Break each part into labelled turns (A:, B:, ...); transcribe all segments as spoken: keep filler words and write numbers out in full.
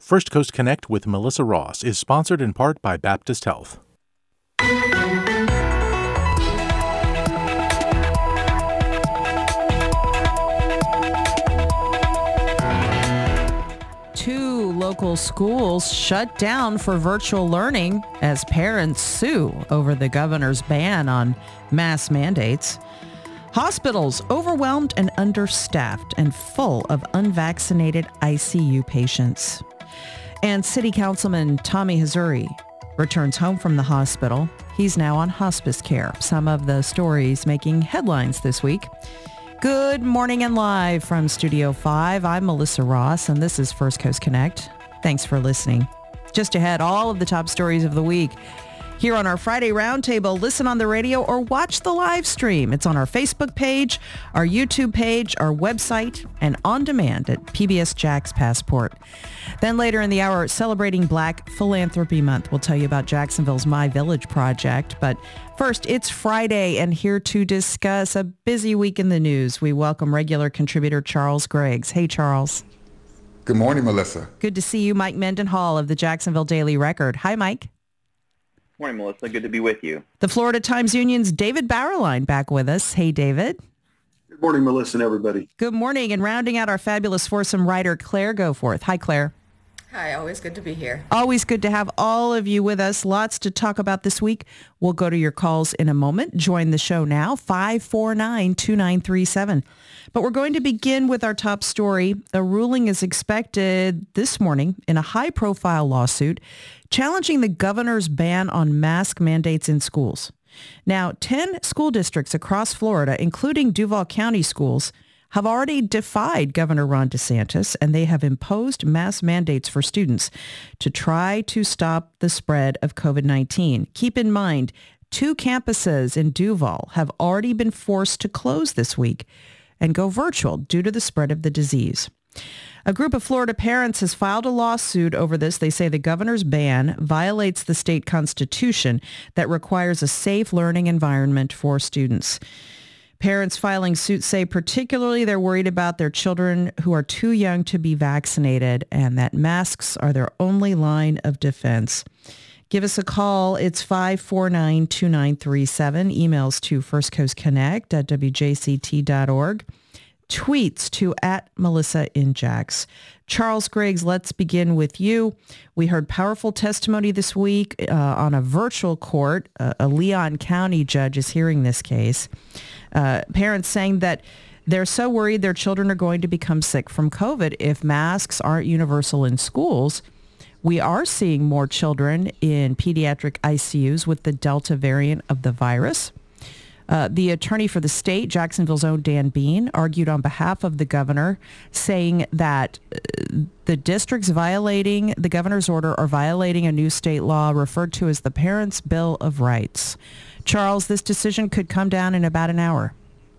A: First Coast Connect with Melissa Ross is sponsored in part by Baptist Health.
B: Two local schools shut down for virtual learning as parents sue over the governor's ban on mask mandates. Hospitals overwhelmed and understaffed and full of unvaccinated I C U patients. And City Councilman Tommy Hazouri returns home from the hospital. He's now on hospice care. Some of the stories making headlines this week. Good morning and live from Studio five. I'm Melissa Ross, and this is First Coast Connect. Thanks for listening. Just ahead, all of the top stories of the week. Here on our Friday Roundtable, listen on the radio or watch the live stream. It's on our Facebook page, our YouTube page, our website, and on demand at P B S Jax Passport. Then later in the hour, celebrating Black Philanthropy Month, we'll tell you about Jacksonville's My Village project. But first, it's Friday, and here to discuss a busy week in the news, we welcome regular contributor Charles Griggs. Hey, Charles.
C: Good morning, Melissa.
B: Good to see you, Mike Mendenhall of the Jacksonville Daily Record. Hi, Mike.
D: Morning, Melissa. Good to be with you.
B: The Florida Times Union's David Bauerlein back with us. Hey, David.
E: Good morning, Melissa and everybody.
B: Good morning. And rounding out our fabulous foursome writer, Claire Goforth. Hi, Claire.
F: Hi, always good to be here.
B: Always good to have all of you with us. Lots to talk about this week. We'll go to your calls in a moment. Join the show now, five four nine, two nine three seven. But we're going to begin with our top story. A ruling is expected this morning in a high-profile lawsuit challenging the governor's ban on mask mandates in schools. Now, ten school districts across Florida, including Duval County schools, have already defied Governor Ron DeSantis, and they have imposed mask mandates for students to try to stop the spread of covid nineteen. Keep in mind, two campuses in Duval have already been forced to close this week and go virtual due to the spread of the disease. A group of Florida parents has filed a lawsuit over this. They say the governor's ban violates the state constitution that requires a safe learning environment for students. Parents filing suit say particularly they're worried about their children who are too young to be vaccinated and that masks are their only line of defense. Give us a call. It's five four nine, two nine three seven. Emails to firstcoastconnect at w j c t dot org. Tweets to at Melissa in Jax. Charles Griggs, let's begin with you. We heard powerful testimony this week uh, on a virtual court. Uh, a Leon County judge is hearing this case. Uh, parents saying that they're so worried their children are going to become sick from COVID if masks aren't universal in schools. We are seeing more children in pediatric I C Us with the Delta variant of the virus. Uh, the attorney for the state, Jacksonville's own Dan Bean, argued on behalf of the governor, saying that uh, the districts violating the governor's order are violating a new state law referred to as the Parents' Bill of Rights. Charles, this decision could come down in about an hour.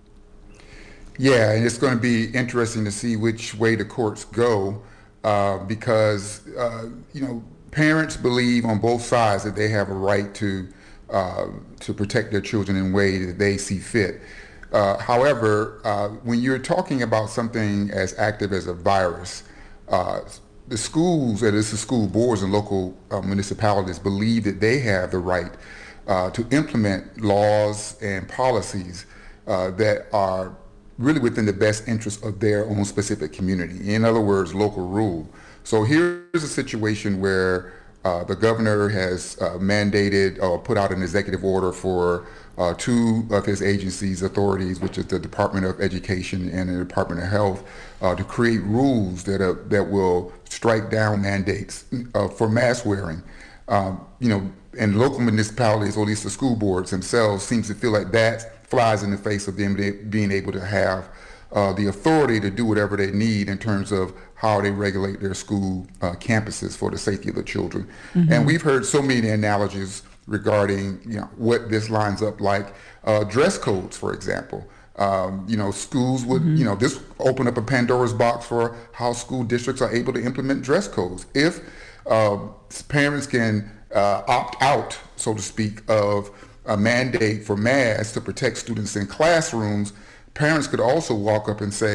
C: Yeah, and it's going to be interesting to see which way the courts go uh, because, uh, you know, parents believe on both sides that they have a right to uh, to protect their children in a way that they see fit. Uh, however, uh, when you're talking about something as active as a virus, uh, the schools, that is the school boards and local uh, municipalities, believe that they have the right uh, to implement laws and policies uh, that are really within the best interest of their own specific community. In other words, local rule. So here's a situation where uh, the governor has uh, mandated or put out an executive order for uh, two of his agencies' authorities, which is the Department of Education and the Department of Health, uh, to create rules that are, that will strike down mandates uh, for mask wearing. Um, you know, and local municipalities, or at least the school boards themselves, seems to feel like that flies in the face of them being able to have uh, the authority to do whatever they need in terms of how they regulate their school uh, campuses for the safety of the children. Mm-hmm. And we've heard so many analogies regarding, you know, what this lines up like. Uh, dress codes, for example. Um, you know, schools would, mm-hmm. you know, this open up a Pandora's box for how school districts are able to implement dress codes. If uh, parents can uh, opt out, so to speak, of a mandate for masks to protect students in classrooms, parents could also walk up and say,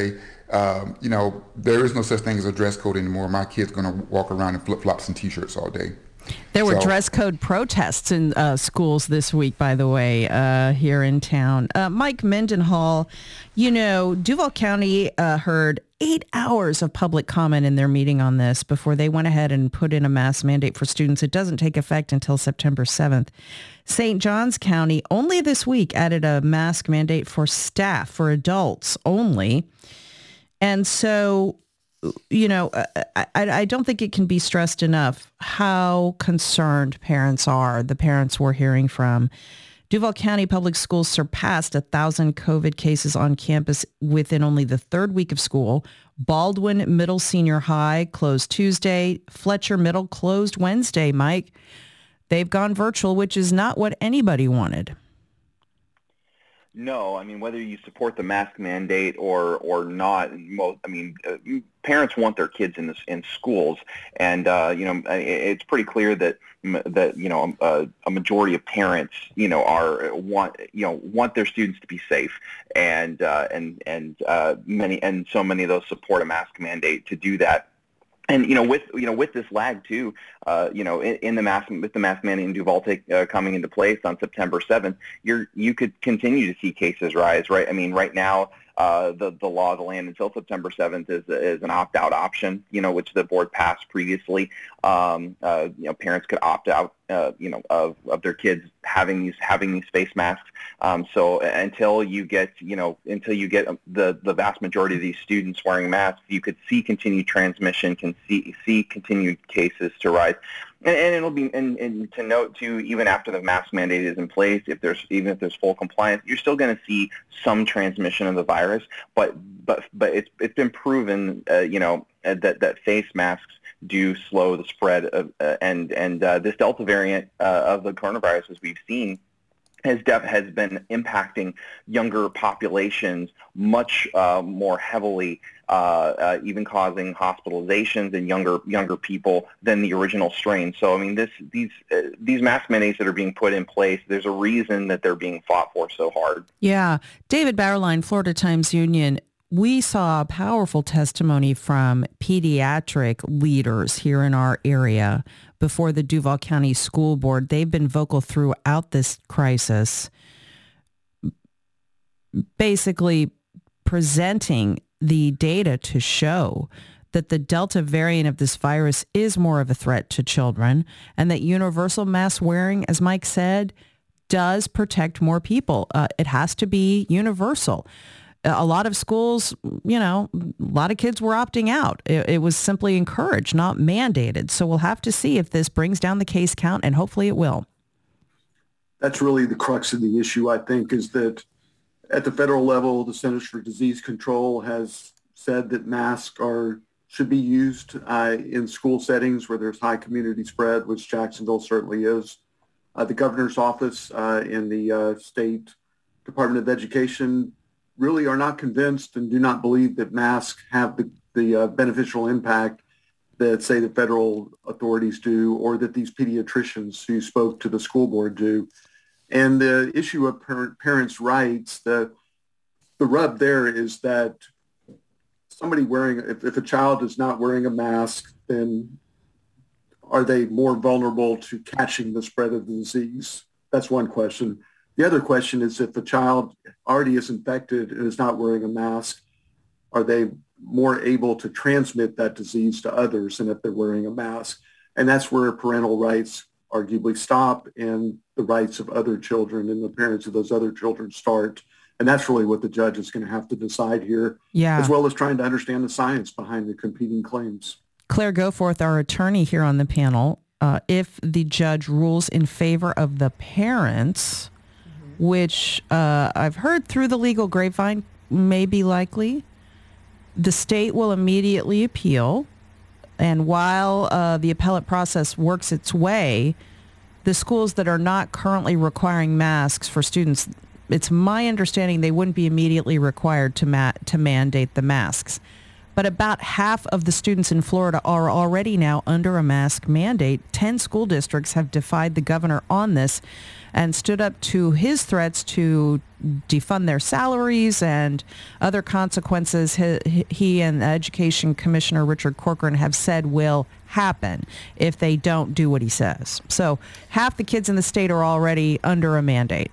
C: um, you know, there is no such thing as a dress code anymore. My kid's going to walk around in flip-flops and T-shirts all day.
B: There were
C: So-
B: dress code protests in uh, schools this week, by the way, uh, here in town. Uh, Mike Mendenhall, you know, Duval County uh, heard eight hours of public comment in their meeting on this before they went ahead and put in a mask mandate for students. It doesn't take effect until September seventh. Saint Johns County only this week added a mask mandate for staff, for adults only. And so, you know, I, I don't think it can be stressed enough how concerned parents are, the parents we're hearing from. Duval County Public Schools surpassed one thousand COVID cases on campus within only the third week of school. Baldwin Middle Senior High closed Tuesday. Fletcher Middle closed Wednesday, Mike. They've gone virtual, which is not what anybody wanted.
D: No, I mean, whether you support the mask mandate or or not, well, I mean, uh, parents want their kids in this, in schools, and uh, you know, it's pretty clear that that you know a, a majority of parents, you know, are want you know want their students to be safe, and uh, and and uh, many and so many of those support a mask mandate to do that. And you know, with you know, with this lag too, uh, you know, in, in the mask with the mask mandate in Duval take, uh, coming into place on September seventh, you're you could continue to see cases rise, right? I mean, right now, uh, the the law of the land until September seventh is is an opt-out option, you know, which the board passed previously. Um, uh, you know, parents could opt out, uh, you know, of, of their kids having these having these face masks. Um, so until you get, you know, until you get the the vast majority of these students wearing masks, you could see continued transmission, can see see continued cases to rise. And, and it'll be, and, and to note too, even after the mask mandate is in place, if there's even if there's full compliance, you're still going to see some transmission of the virus. But but but it's it's been proven, uh, you know, that that face masks do slow the spread of, uh, and and uh, this Delta variant uh, of the coronavirus, as we've seen, has def- has been impacting younger populations much uh, more heavily, uh, uh, even causing hospitalizations in younger younger people than the original strain. So I mean, this these uh, these mask mandates that are being put in place, there's a reason that they're being fought for so hard.
B: Yeah, David Bauerlein, Florida Times Union. We saw powerful testimony from pediatric leaders here in our area before the Duval County School Board. They've been vocal throughout this crisis, basically presenting the data to show that the Delta variant of this virus is more of a threat to children, and that universal mask wearing, as Mike said, does protect more people. Uh, it has to be universal. A lot of schools, you know, a lot of kids were opting out. It, it was simply encouraged, not mandated. So we'll have to see if this brings down the case count, and hopefully it will.
E: That's really the crux of the issue, I think, is that at the federal level, the Centers for Disease Control has said that masks are should be used uh, in school settings where there's high community spread, which Jacksonville certainly is. Uh, the governor's office uh, in the uh, state Department of Education really are not convinced and do not believe that masks have the, the uh, beneficial impact that, say, the federal authorities do, or that these pediatricians who spoke to the school board do. And the issue of parent, parents' rights, the, the rub there is that somebody wearing, if, if a child is not wearing a mask, then are they more vulnerable to catching the spread of the disease? That's one question. The other question is, if a child already is infected and is not wearing a mask, are they more able to transmit that disease to others than if they're wearing a mask? And that's where parental rights arguably stop and the rights of other children and the parents of those other children start. And that's really what the judge is going to have to decide here,
B: Yeah.
E: as well as trying to understand the science behind the competing claims.
B: Claire Goforth, our attorney here on the panel, uh, if the judge rules in favor of the parents, which uh, I've heard through the legal grapevine may be likely, the state will immediately appeal. And while uh, the appellate process works its way, the schools that are not currently requiring masks for students, it's my understanding they wouldn't be immediately required to ma- to mandate the masks. But about half of the students in Florida are already now under a mask mandate. Ten school districts have defied the governor on this and stood up to his threats to defund their salaries and other consequences he, he and Education Commissioner Richard Corcoran have said will happen if they don't do what he says. So half the kids in the state are already under a mandate.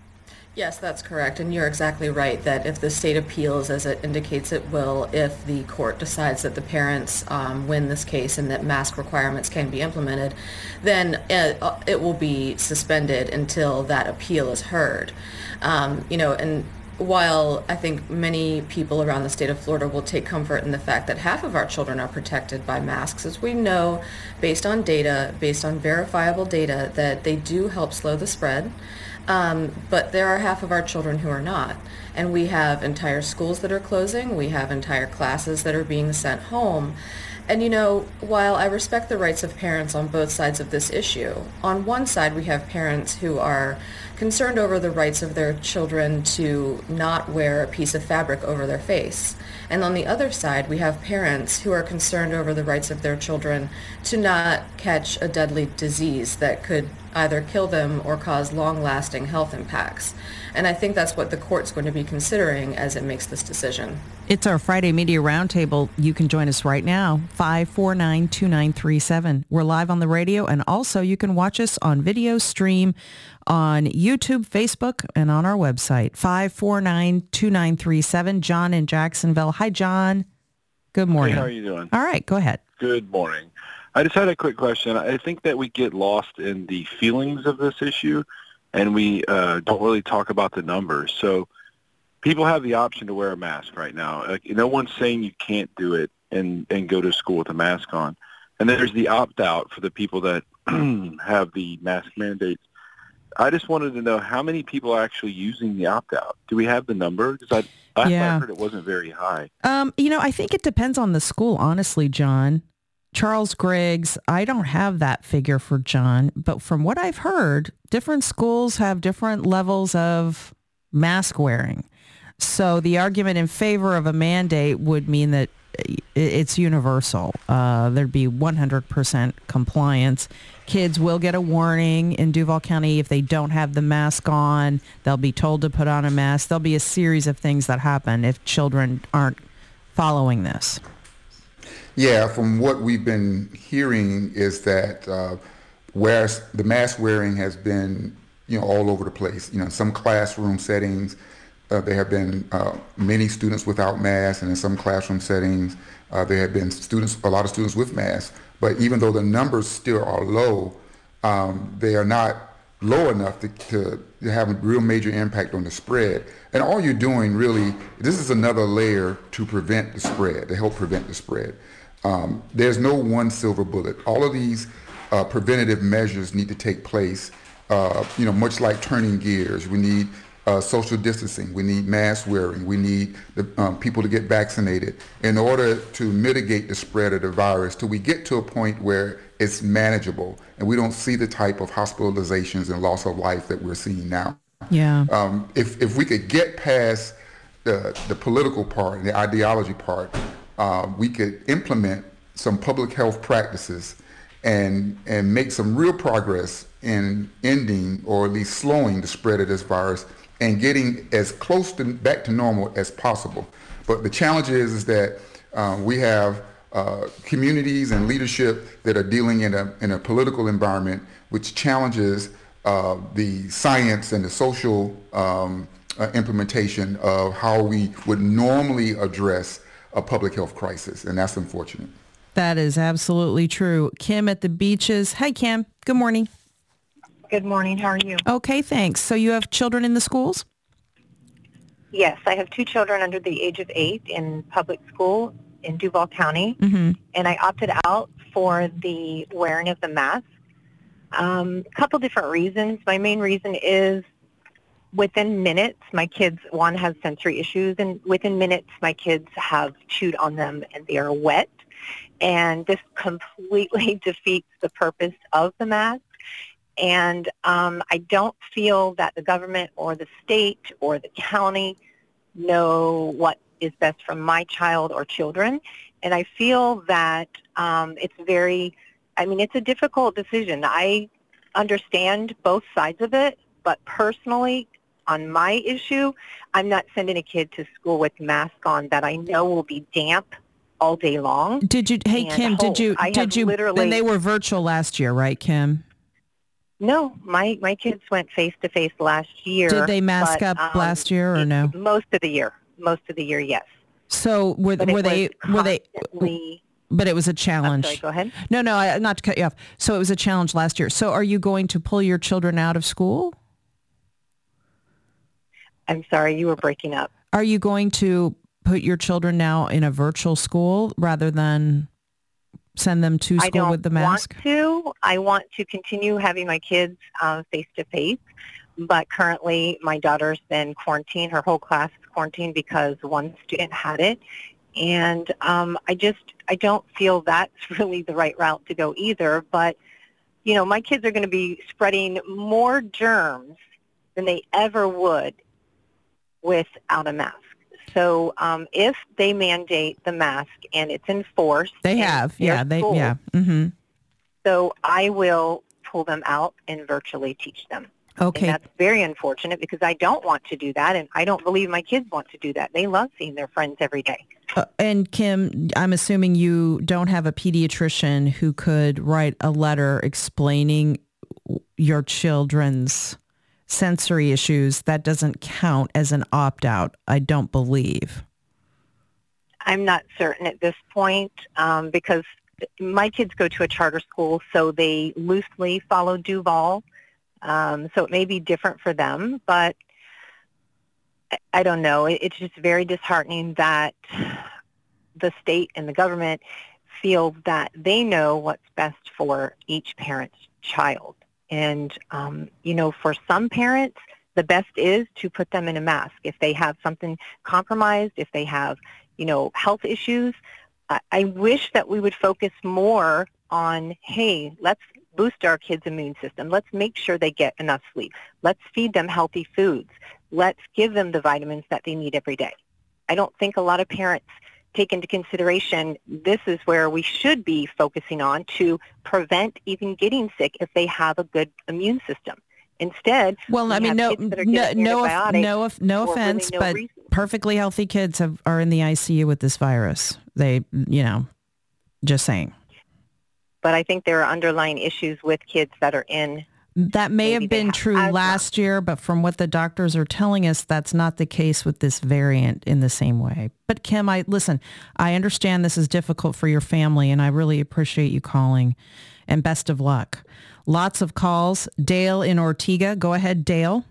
F: Yes, that's correct. And you're exactly right that if the state appeals, as it indicates it will, if the court decides that the parents um, win this case and that mask requirements can be implemented, then it, it will be suspended until that appeal is heard. Um, you know, and while I think many people around the state of Florida will take comfort in the fact that half of our children are protected by masks, as we know, based on data, based on verifiable data, that they do help slow the spread. Um, but there are half of our children who are not. And we have entire schools that are closing. We have entire classes that are being sent home. And, you know, while I respect the rights of parents on both sides of this issue, on one side we have parents who are concerned over the rights of their children to not wear a piece of fabric over their face. And on the other side, we have parents who are concerned over the rights of their children to not catch a deadly disease that could either kill them or cause long-lasting health impacts. And I think that's what the court's going to be considering as it makes this decision.
B: It's our Friday Media Roundtable. You can join us right now, five four nine, two nine three seven. We're live on the radio, and also you can watch us on video stream on YouTube, Facebook, and on our website, five four nine, two nine three seven. John in Jacksonville. Hi, John. Good morning.
G: Hey, how are you doing?
B: All right, go ahead.
G: Good morning. I just had a quick question. I think that we get lost in the feelings of this issue, and we uh, don't really talk about the numbers. So people have the option to wear a mask right now. Like, no one's saying you can't do it and, and go to school with a mask on. And then there's the opt-out for the people that have the mask mandates. I just wanted to know how many people are actually using the opt-out. Do we have the number? Because I, I,
B: yeah.
G: I heard it wasn't very high.
B: Um, you know, I think it depends on the school, honestly, John. Charles Griggs, I don't have that figure for John, but from what I've heard, different schools have different levels of mask wearing. So the argument in favor of a mandate would mean that it's universal. Uh, there'd be one hundred percent compliance. Kids will get a warning in Duval County if they don't have the mask on. They'll be told to put on a mask. There'll be a series of things that happen if children aren't following this.
C: Yeah, from what we've been hearing is that uh, whereas the mask wearing has been, you know, all over the place. You know, in some classroom settings, uh, there have been uh, many students without masks, and in some classroom settings, uh, there have been students, a lot of students with masks. But even though the numbers still are low, um, they are not low enough to, to have a real major impact on the spread. And all you're doing really, this is another layer to prevent the spread, to help prevent the spread. Um, there's no one silver bullet. All of these uh, preventative measures need to take place, uh, you know, much like turning gears. We need uh, social distancing. We need mask wearing. We need the, um, people to get vaccinated in order to mitigate the spread of the virus till we get to a point where it's manageable and we don't see the type of hospitalizations and loss of life that we're seeing now.
B: Yeah.
C: Um, if, if we could get past the, the political part and the ideology part, Uh, we could implement some public health practices and and make some real progress in ending or at least slowing the spread of this virus and getting as close to back to normal as possible. But the challenge is, is that uh, we have uh, communities and leadership that are dealing in a in a political environment which challenges uh, the science and the social um, uh, implementation of how we would normally address a public health crisis, and that's unfortunate.
B: That is absolutely true. Kim at the Beaches. Hi, Kim. Good morning.
H: Good morning. How are you?
B: Okay, thanks. So you have children in the schools?
H: Yes, I have two children under the age of eight in public school in Duval County,
B: mm-hmm.
H: and I opted out for the wearing of the mask. Um, a couple different reasons. My main reason is within minutes, my kids, one has sensory issues, and within minutes, my kids have chewed on them and they are wet. And this completely defeats the purpose of the mask. And um, I don't feel that the government or the state or the county know what is best for my child or children. And I feel that um, it's very, I mean, it's a difficult decision. I understand both sides of it, but personally, on my issue, I'm not sending a kid to school with mask on that I know will be damp all day long.
B: Did you, hey, Kim,
H: hold.
B: did you,
H: I
B: did you,
H: literally,
B: and they were virtual last year, right, Kim?
H: No, my, my kids went face-to-face last year.
B: Did they mask
H: but,
B: up
H: um,
B: last year or no?
H: Most of the year. Most of the year, yes.
B: So were, were they, were they, but it was a challenge.
H: I'm sorry, go ahead.
B: No, no, I, not to cut you off. So it was a challenge last year. So are you going to pull your children out of school?
H: I'm sorry, you were breaking up.
B: Are you going to put your children now in a virtual school rather than send them to school with the mask?
H: I don't want to. I want to continue having my kids uh, face-to-face, but currently my daughter's been quarantined. Her whole class is quarantined because one student had it. And um, I just, I don't feel that's really the right route to go either. But, you know, my kids are going to be spreading more germs than they ever would without a mask. So um, if they mandate the mask and it's enforced.
B: They have, yeah, they,
H: schools,
B: yeah. Mm-hmm.
H: So I will pull them out and virtually teach them.
B: Okay.
H: And that's very unfortunate because I don't want to do that, and I don't believe my kids want to do that. They love seeing their friends every day.
B: Uh, and Kim, I'm assuming you don't have a pediatrician who could write a letter explaining your children's sensory issues. That doesn't count as an opt-out, I don't believe.
H: I'm not certain at this point um, because my kids go to a charter school, so they loosely follow Duval. Um, so it may be different for them, but I, I don't know. It, it's just very disheartening that the state and the government feel that they know what's best for each parent's child. And, um, you know, for some parents, the best is to put them in a mask. If they have something compromised, if they have, you know, health issues, I, I wish that we would focus more on, hey, let's boost our kids' immune system. Let's make sure they get enough sleep. Let's feed them healthy foods. Let's give them the vitamins that they need every day. I don't think a lot of parents take into consideration this is where we should be focusing on to prevent even getting sick if they have a good immune system. Instead,
B: well,
H: we
B: I mean,
H: have
B: no,
H: kids that are
B: no,
H: getting
B: no,
H: antibiotics
B: no, no
H: for
B: offense,
H: really no
B: but
H: reason.
B: perfectly healthy kids have, are in the I C U with this virus. They, you know, just saying.
H: But I think there are underlying issues with kids that are in.
B: That may have been
H: have
B: true
H: asthma.
B: last year, but from what the doctors are telling us, that's not the case with this variant in the same way. But Kim, I listen, I understand this is difficult for your family, and I really appreciate you calling, and best of luck. Lots of calls. Dale in Ortega. Go ahead, Dale.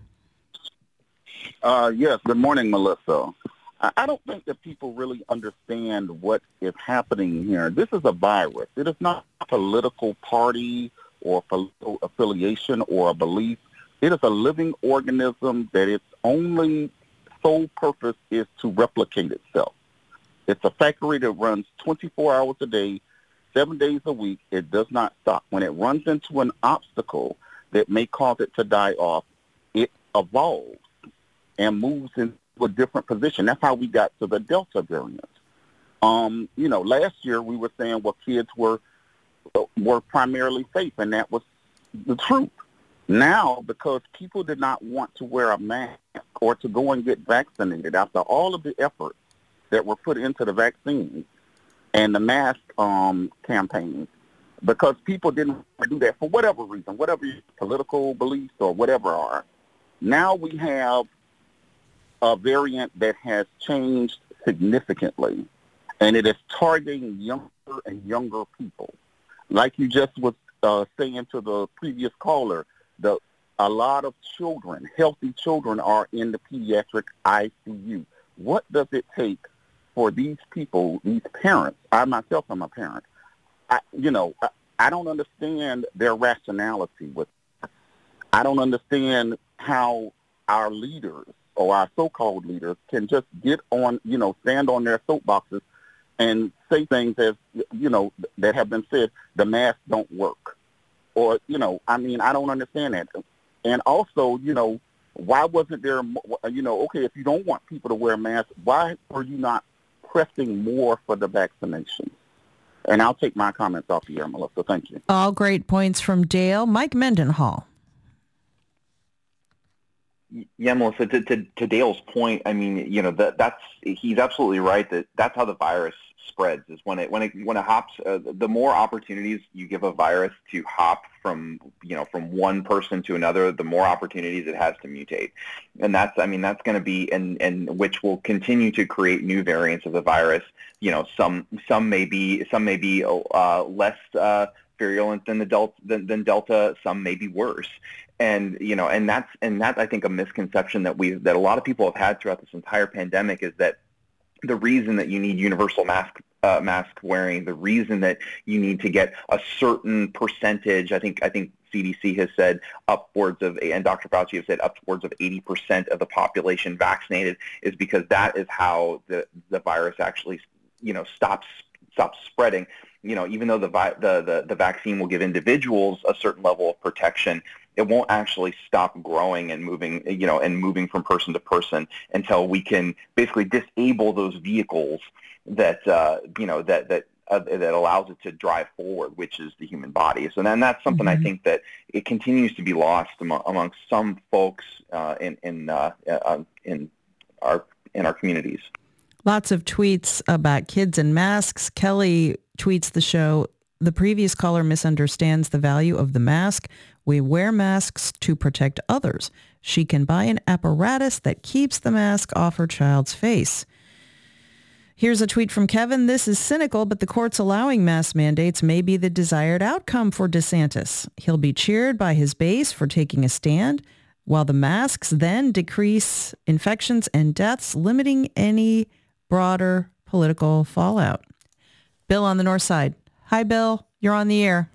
I: Uh, yes, good morning, Melissa. I, I don't think that people really understand what is happening here. This is a virus. It is not a political party or political affiliation or a belief. It is a living organism that its only sole purpose is to replicate itself. It's a factory that runs twenty-four hours a day, seven days a week. It does not stop. When it runs into an obstacle that may cause it to die off, it evolves and moves into a different position. That's how we got to the Delta variant. Um, you know, last year we were saying, well, kids were were primarily safe, and that was the truth. Now, because people did not want to wear a mask or to go and get vaccinated after all of the efforts that were put into the vaccines and the mask um, campaigns, because people didn't want to do that for whatever reason, whatever your political beliefs or whatever are. Now we have a variant that has changed significantly, and it is targeting younger and younger people. Like you just was uh, saying to the previous caller, the a lot of children, healthy children, are in the pediatric I C U. What does it take for these people, these parents? I myself am a parent. I, you know, I, I don't understand their rationality with it. I don't understand how our leaders or our so-called leaders can just get on, you know, stand on their soapboxes and say things as, you know, that have been said, the masks don't work. Or, you know, I mean, I don't understand that. And also, you know, why wasn't there, you know, okay, if you don't want people to wear masks, why were you not pressing more for the vaccination? And I'll take my comments off the air, Melissa. Thank you.
B: All great points from Dale. Mike Mendenhall.
D: Yeah, Melissa, to, to, to Dale's point, I mean, you know, that that's he's absolutely right that that's how the virus spreads is when it when it when it hops. Uh, the more opportunities you give a virus to hop from you know from one person to another, the more opportunities it has to mutate, and that's I mean that's going to be and and which will continue to create new variants of the virus. You know, some some may be some may be uh, less uh, virulent than the delta than, than Delta. Some may be worse. And you know, and that's and that's I think a misconception that we that a lot of people have had throughout this entire pandemic is that the reason that you need universal mask uh, mask wearing, the reason that you need to get a certain percentage, I think I think C D C has said upwards of, and Doctor Fauci has said upwards of eighty percent of the population vaccinated, is because that is how the the virus actually you know stops stops spreading. You know, even though the vi- the the the vaccine will give individuals a certain level of protection, it won't actually stop growing and moving, you know, and moving from person to person until we can basically disable those vehicles that, uh, you know, that that uh, that allows it to drive forward, which is the human body. So then that's something mm-hmm. I think that it continues to be lost among, among some folks uh, in in uh, uh, in our in our communities.
B: Lots of tweets about kids and masks. Kelly tweets the show, the previous caller misunderstands the value of the mask. We wear masks to protect others. She can buy an apparatus that keeps the mask off her child's face. Here's a tweet from Kevin. This is cynical, but the courts allowing mask mandates may be the desired outcome for DeSantis. He'll be cheered by his base for taking a stand, while the masks then decrease infections and deaths, limiting any broader political fallout. Bill on the north side. Hi, Bill. You're on the air.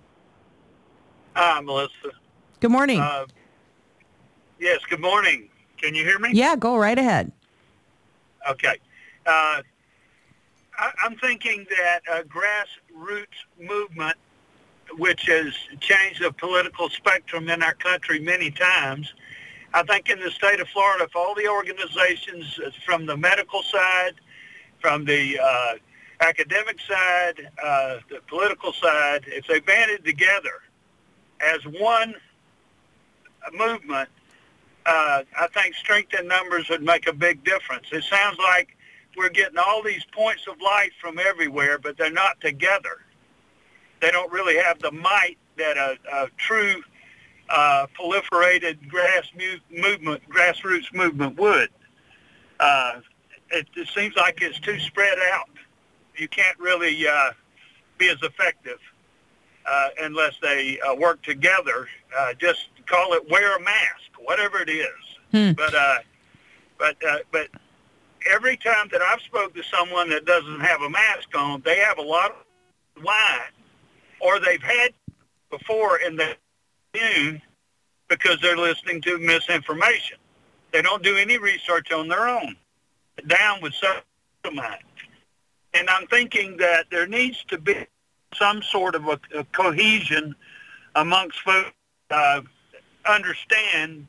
J: Hi, Melissa.
B: Good morning.
J: Uh, yes, good morning. Can you hear me?
B: Yeah, go right ahead.
J: Okay. Uh, I, I'm thinking that a grassroots movement, which has changed the political spectrum in our country many times, I think in the state of Florida, if all the organizations from the medical side, from the uh, academic side, uh, the political side, if they banded together as one movement, uh, I think strength in numbers would make a big difference. It sounds like we're getting all these points of light from everywhere, but they're not together. They don't really have the might that a, a true uh, proliferated grass mu- movement, grassroots movement would. Uh, it, it seems like it's too spread out. You can't really uh, be as effective uh, unless they uh, work together. Uh, just call it wear a mask, whatever it is. Hmm. But uh, but uh, but every time that I've spoken to someone that doesn't have a mask on, they have a lot of wine, or they've had before in the news because they're listening to misinformation. They don't do any research on their own. Down with mind. And I'm thinking that there needs to be some sort of a, a cohesion amongst folks uh, understand.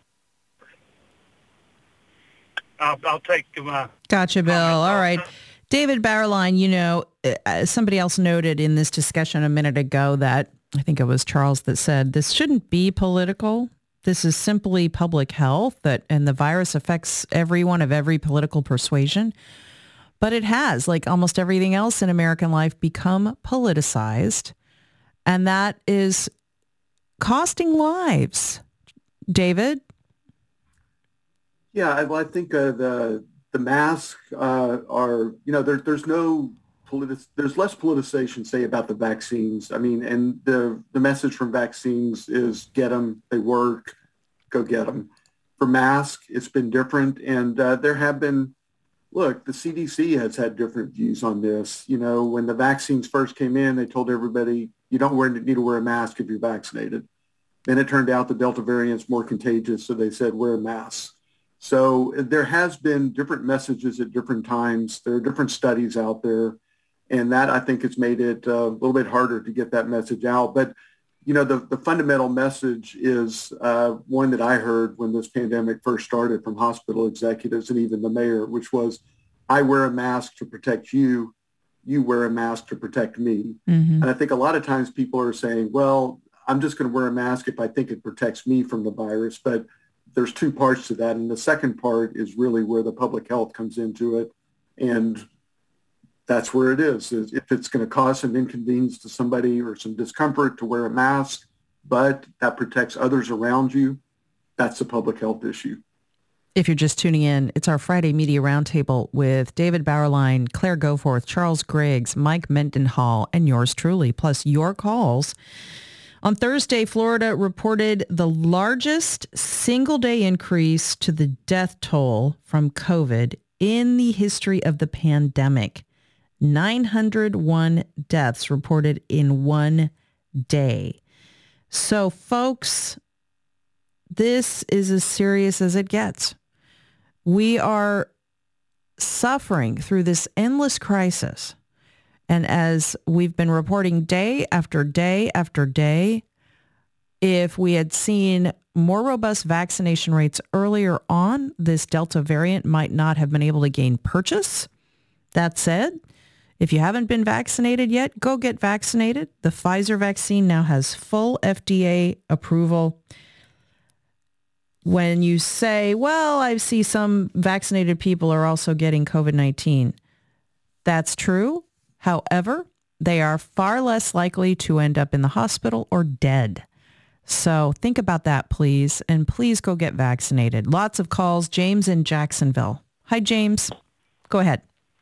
J: I'll, I'll take my...
B: Gotcha, Bill. All right. David Bauerlein, you know, uh, somebody else noted in this discussion a minute ago that, I think it was Charles that said, this shouldn't be political. This is simply public health, that, and the virus affects everyone of every political persuasion. But it has, like almost everything else in American life, become politicized. And that is costing lives. David?
E: Yeah, I, well, I think uh, the the masks uh, are, you know, there, there's no, politi- there's less politicization, say, about the vaccines. I mean, and the, the message from vaccines is get them, they work, go get them. For masks, it's been different. And uh, there have been, look, the C D C has had different views on this. You know, when the vaccines first came in, they told everybody, you don't wear, need to wear a mask if you're vaccinated. Then it turned out the Delta variant's more contagious, so they said wear a mask. So there has been different messages at different times. There are different studies out there, and that, I think, has made it uh, a little bit harder to get that message out. But, you know, the, the fundamental message is uh, one that I heard when this pandemic first started from hospital executives and even the mayor, which was, I wear a mask to protect you. You wear a mask to protect me. Mm-hmm. And I think a lot of times people are saying, well, I'm just going to wear a mask if I think it protects me from the virus. But there's two parts to that. And the second part is really where the public health comes into it. And that's where it is. If it's going to cause some inconvenience to somebody or some discomfort to wear a mask, but that protects others around you, that's a public health issue.
B: If you're just tuning in, it's our Friday Media Roundtable with David Bauerlein, Claire Goforth, Charles Griggs, Mike Mendenhall, and yours truly, plus your calls. On Thursday, Florida reported the largest single-day increase to the death toll from COVID in the history of the pandemic. nine hundred one deaths reported in one day. So, folks, this is as serious as it gets. We are suffering through this endless crisis. And as we've been reporting day after day after day, if we had seen more robust vaccination rates earlier on, this Delta variant might not have been able to gain purchase. That said, if you haven't been vaccinated yet, go get vaccinated. The Pfizer vaccine now has full F D A approval. When you say, well, I see some vaccinated people are also getting COVID nineteen, that's true. However, they are far less likely to end up in the hospital or dead. So think about that, please. And please go get vaccinated. Lots of calls. James in Jacksonville. Hi, James. Go ahead.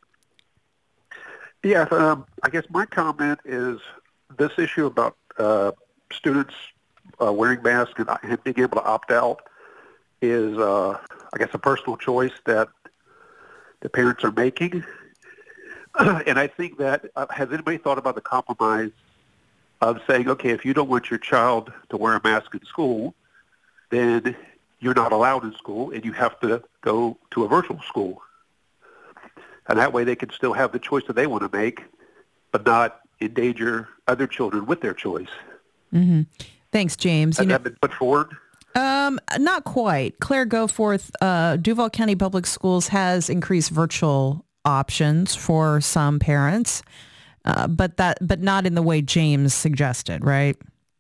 K: Yeah, um, I guess my comment is this issue about uh, students uh, wearing masks and, and being able to opt out is, uh, I guess, a personal choice that the parents are making. And I think that, uh, has anybody thought about the compromise of saying, okay, if you don't want your child to wear a mask in school, then you're not allowed in school and you have to go to a virtual school. And that way they can still have the choice that they want to make, but not endanger other children with their choice.
B: Mm-hmm. Thanks, James.
K: Has
B: you know,
K: that been put forward?
B: Um, not quite. Claire Goforth, uh, Duval County Public Schools has increased virtual options for some parents, uh, but that, but not in the way James suggested, right?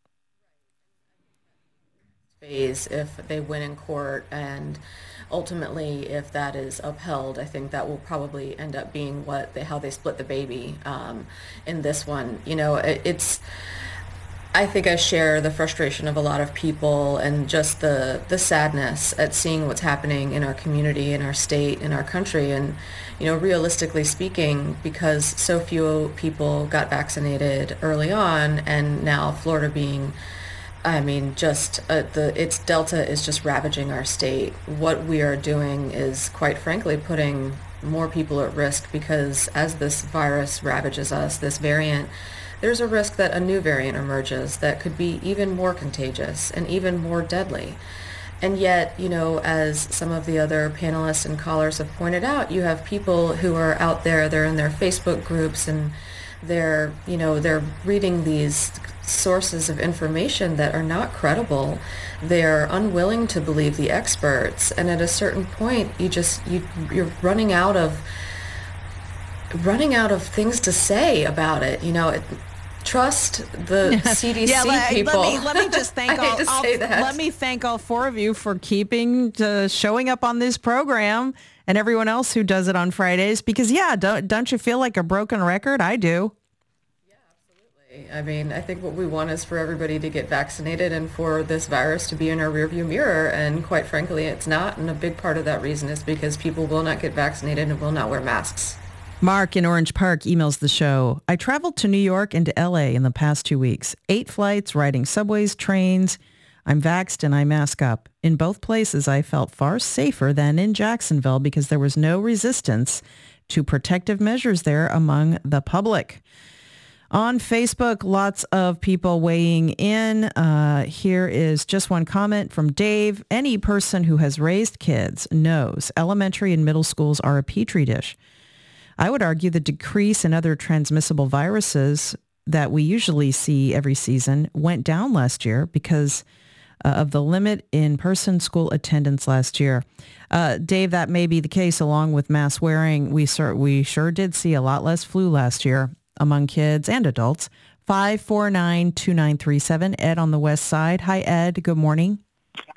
F: Phase if they win in court, and ultimately if that is upheld, I think that will probably end up being what they, how they split the baby um, in this one. You know, it, it's. I think I share the frustration of a lot of people and just the, the sadness at seeing what's happening in our community, in our state, in our country. And, you know, realistically speaking, because so few people got vaccinated early on, and now Florida being, I mean, just uh, the it's Delta is just ravaging our state. What we are doing is, quite frankly, putting more people at risk, because as this virus ravages us, this variant, there's a risk that a new variant emerges that could be even more contagious and even more deadly. And yet, you know, as some of the other panelists and callers have pointed out, you have people who are out there, they're in their Facebook groups, and they're, you know, they're reading these sources of information that are not credible. They're unwilling to believe the experts. And at a certain point, you just, you, you're running out of, running out of things to say about it. You know, it, trust the C D C
B: yeah, let,
F: people.
B: Let me, let me just thank all, all let me thank all four of you for keeping uh, showing up on this program, and everyone else who does it on Fridays, because yeah, don't don't you feel like a broken record? I do.
F: Yeah, absolutely. I mean, I think what we want is for everybody to get vaccinated and for this virus to be in our rearview mirror, and quite frankly, it's not, and a big part of that reason is because people will not get vaccinated and will not wear masks.
B: Mark in Orange Park emails the show. I traveled to New York and to L A in the past two weeks. Eight flights, riding subways, trains. I'm vaxxed and I mask up. In both places, I felt far safer than in Jacksonville because there was no resistance to protective measures there among the public. On Facebook, lots of people weighing in. Uh, here is just one comment from Dave. Any person who has raised kids knows elementary and middle schools are a petri dish. I would argue the decrease in other transmissible viruses that we usually see every season went down last year because uh, of the limit in person school attendance last year. Uh, Dave, that may be the case along with mask wearing. We, sur- we sure did see a lot less flu last year among kids and adults. five four nine, two nine three seven. Ed on the west side. Hi, Ed. Good morning.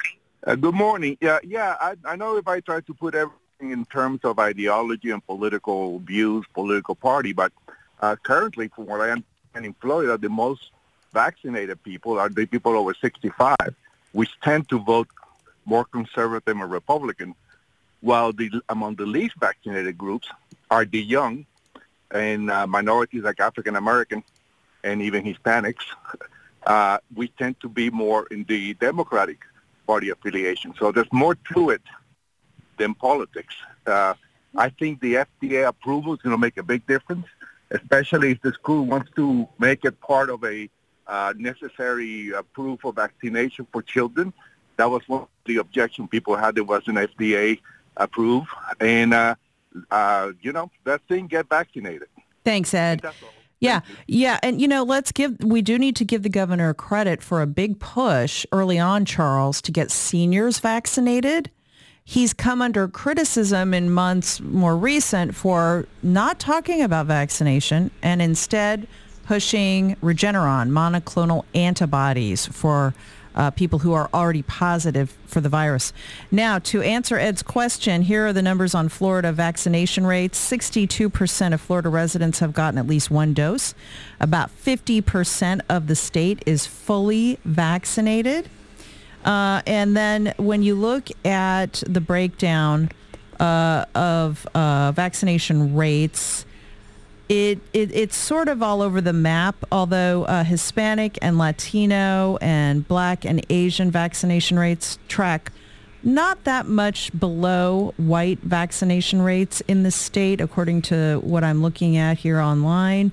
L: Uh, good morning. Yeah, yeah. I, I know if I try to put everything in terms of ideology and political views, political party, but uh, currently, from what I understand in Florida, the most vaccinated people are the people over sixty-five, which tend to vote more conservative and Republican, while the among the least vaccinated groups are the young and uh, minorities like African American and even Hispanics. Uh, we tend to be more in the Democratic Party affiliation. So there's more to it than politics. Uh, I think the F D A approval is going to make a big difference, especially if the school wants to make it part of a uh, necessary uh, proof of vaccination for children. That was one of the objections people had. It wasn't F D A approved. And, uh, uh, you know, that thing, get vaccinated.
B: Thanks, Ed. Yeah, yeah, and you know, let's give, we do need to give the governor credit for a big push early on, Charles, to get seniors vaccinated. He's come under criticism in months more recent for not talking about vaccination and instead pushing Regeneron, monoclonal antibodies for uh, people who are already positive for the virus. Now, to answer Ed's question, here are the numbers on Florida vaccination rates. sixty-two percent of Florida residents have gotten at least one dose. About fifty percent of the state is fully vaccinated. Uh, and then when you look at the breakdown uh, of uh, vaccination rates, It, it it's sort of all over the map, although uh, Hispanic and Latino and Black and Asian vaccination rates track not that much below white vaccination rates in the state, according to what I'm looking at here online.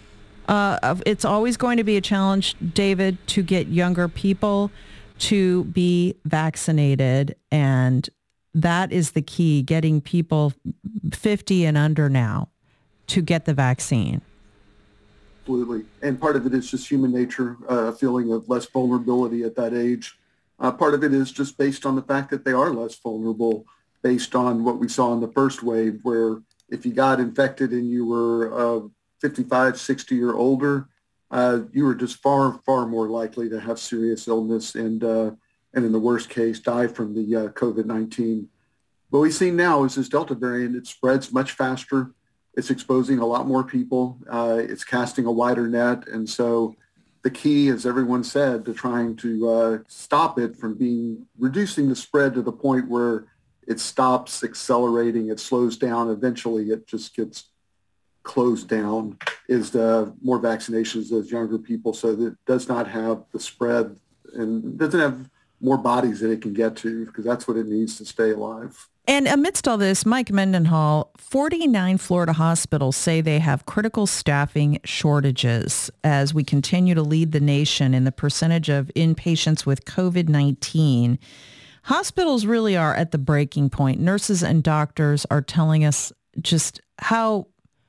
B: Uh, it's always going to be a challenge, David, to get younger people to be vaccinated, and that is the key, getting people fifty and under now to get the vaccine.
E: Absolutely. And part of it is just human nature, a uh, feeling of less vulnerability at that age. Uh, part of it is just based on the fact that they are less vulnerable based on what we saw in the first wave, where if you got infected and you were uh, fifty-five, sixty or older, uh, you were just far, far more likely to have serious illness and, uh, and in the worst case, die from the uh, COVID nineteen. What we see now is this Delta variant, it spreads much faster. It's exposing a lot more people. Uh, it's casting a wider net. And so the key, as everyone said, to trying to uh, stop it from being, reducing the spread to the point where it stops accelerating, it slows down, eventually it just gets closed down, is the more vaccinations of those younger people so that it does not have the spread and doesn't have more bodies that it can get to, because that's what it needs to stay alive.
B: And amidst all this, Mike Mendenhall, forty-nine Florida hospitals say they have critical staffing shortages as we continue to lead the nation in the percentage of inpatients with COVID nineteen. Hospitals really are at the breaking point. Nurses and doctors are telling us just how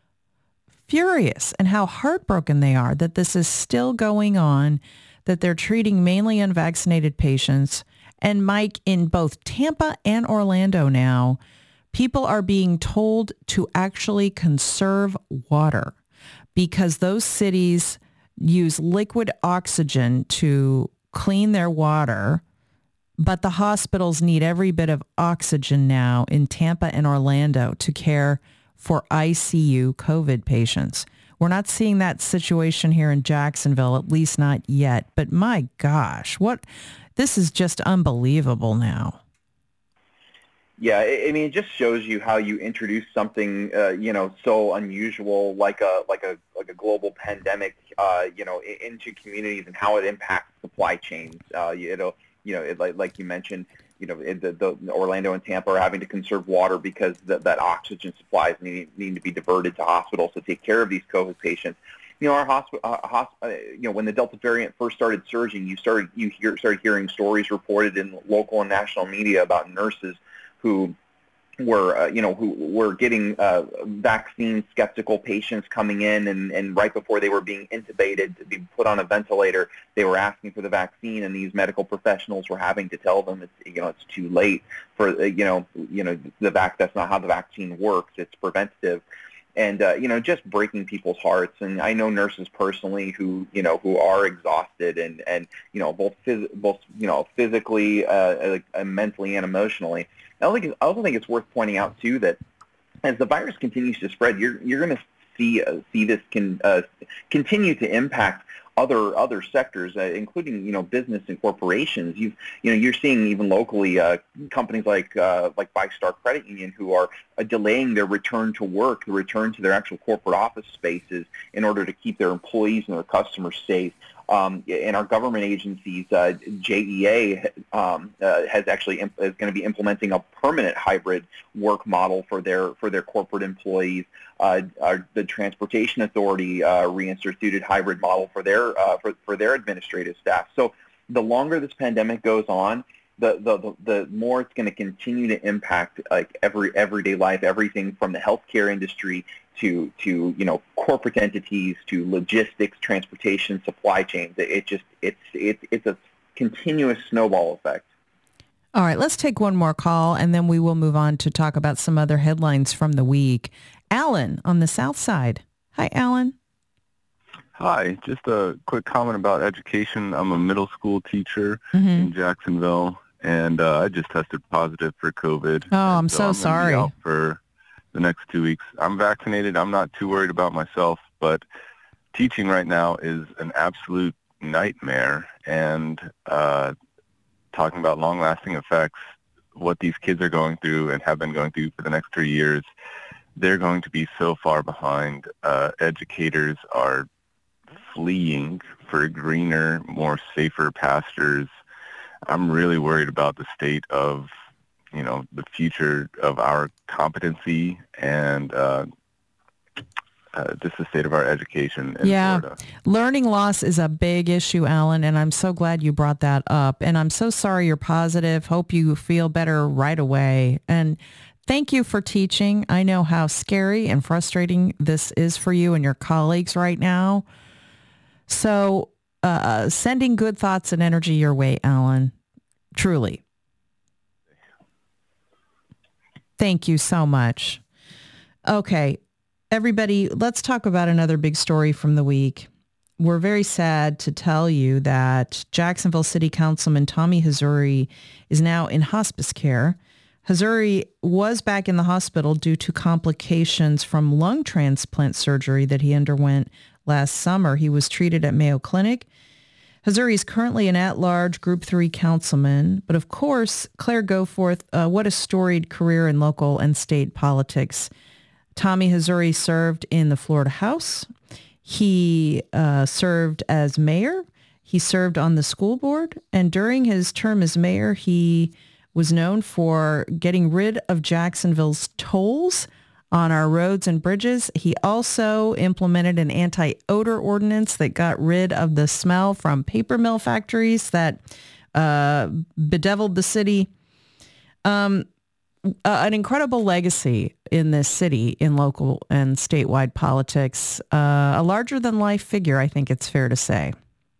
B: furious and how heartbroken they are that this is still going on, that they're treating mainly unvaccinated patients. And Mike, in both Tampa and Orlando now, people are being told to actually conserve water because those cities use liquid oxygen to clean their water, but the hospitals need every bit of oxygen now in Tampa and Orlando to care for I C U COVID patients. We're not seeing that situation here in Jacksonville, at least not yet. But my gosh, what... this is just unbelievable now.
D: Yeah, I mean, it just shows you how you introduce something, uh, you know, so unusual, like a like a like a global pandemic, uh, you know, into communities and how it impacts supply chains. Uh, you know, you know, it, like like you mentioned, you know, it, the, the Orlando and Tampa are having to conserve water because the, that oxygen supplies need need to be diverted to hospitals to take care of these COVID patients. You know, our hospital, uh, hosp- uh, you know, when the Delta variant first started surging, you started you hear, started hearing stories reported in local and national media about nurses who were, uh, you know, who were getting uh, vaccine skeptical patients coming in, and, and right before they were being intubated to be put on a ventilator, they were asking for the vaccine, and these medical professionals were having to tell them it's, you know, it's too late for, uh, you know, you know, the vac. That's not how the vaccine works. It's preventative. and uh, you know, just breaking people's hearts. And I know nurses personally who, you know, who are exhausted and, and you know, both phys- both you know, physically, uh, uh, mentally, and emotionally. I also think I also think it's worth pointing out too that as the virus continues to spread, you're you're going to see uh, see this can uh, continue to impact other other sectors, uh, including you know business and corporations. You you know you're seeing even locally uh, companies like uh, like Five Star Credit Union who are uh, delaying their return to work, the return to their actual corporate office spaces in order to keep their employees and their customers safe. Um, and our government agencies, uh, J E A um, uh, has actually imp- is going to be implementing a permanent hybrid work model for their for their corporate employees. Uh, our, the Transportation Authority uh, reinstituted hybrid model for their uh, for for their administrative staff. So the longer this pandemic goes on, the the the, the more it's going to continue to impact like every everyday life, everything from the healthcare industry to to you know corporate entities to logistics, transportation, supply chains. It, it just it's it, it's a continuous snowball effect.
B: All right, let's take one more call, and then we will move on to talk about some other headlines from the week. Alan on the South Side. Hi, Alan.
M: Hi, just a quick comment about education. I'm a middle school teacher
B: mm-hmm.
M: in Jacksonville, and uh, I just tested positive for COVID.
B: Oh, I'm
M: so,
B: so
M: I'm
B: sorry.
M: Out for the next two weeks. I'm vaccinated. I'm not too worried about myself, but teaching right now is an absolute nightmare, and uh, talking about long-lasting effects, what these kids are going through and have been going through for the next three years, they're going to be so far behind. Uh, educators are fleeing for greener, more safer pastures. I'm really worried about the state of, you know, the future of our competency and uh, uh, just the state of our education in
B: yeah.
M: Florida.
B: Learning loss is a big issue, Alan, and I'm so glad you brought that up. And I'm so sorry you're positive. Hope you feel better right away. And thank you for teaching. I know how scary and frustrating this is for you and your colleagues right now. So uh, sending good thoughts and energy your way, Alan. Truly. Thank you so much. Okay, everybody, let's talk about another big story from the week. We're very sad to tell you that Jacksonville City Councilman Tommy Hazouri is now in hospice care. Hazouri was back in the hospital due to complications from lung transplant surgery that he underwent last summer. He was treated at Mayo Clinic. Hazouri is currently an at-large Group three councilman, but of course, Claire Goforth, uh, what a storied career in local and state politics. Tommy Hazouri served in the Florida House. He uh, served as mayor. He served on the school board, and during his term as mayor, he was known for getting rid of Jacksonville's tolls on our roads and bridges. He also implemented an anti-odor ordinance that got rid of the smell from paper mill factories that uh, bedeviled the city. Um, uh, an incredible legacy in this city, in local and statewide politics. Uh, a larger-than-life figure, I think it's fair to say.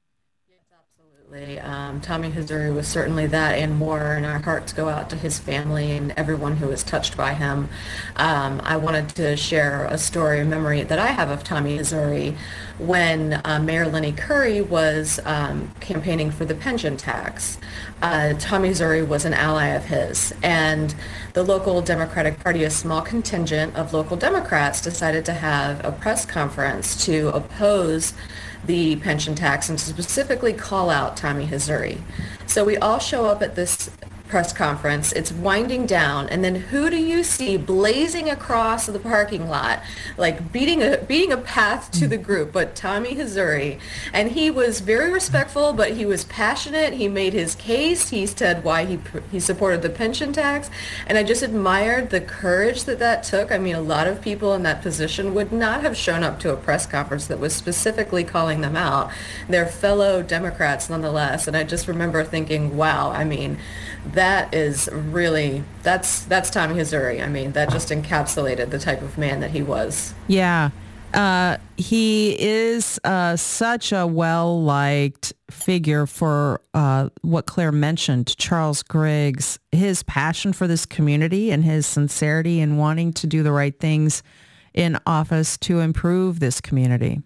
F: Um, Tommy Hazouri was certainly that and more, and our hearts go out to his family and everyone who was touched by him. Um, I wanted to share a story, a memory that I have of Tommy Hazouri when uh, Mayor Lenny Curry was um, campaigning for the pension tax. Uh, Tommy Hazouri was an ally of his, and the local Democratic Party, a small contingent of local Democrats, decided to have a press conference to oppose the pension tax and to specifically call out Tommy Hazouri. So we all show up at this press conference. It's winding down, and then who do you see blazing across the parking lot, like beating a beating a path to the group, but Tommy Hazouri. And he was very respectful, but he was passionate. He made his case. He said why he he supported the pension tax, and I just admired the courage that that took. I mean, a lot of people in that position would not have shown up to a press conference that was specifically calling them out. They're fellow Democrats nonetheless, and I just remember thinking, wow, I mean, that is really, that's that's Tommy Hazouri. I mean, that just encapsulated the type of man that he was.
B: Yeah. Uh, he is uh, such a well-liked figure for uh, what Claire mentioned, Charles Griggs, his passion for this community and his sincerity in wanting to do the right things in office to improve this community.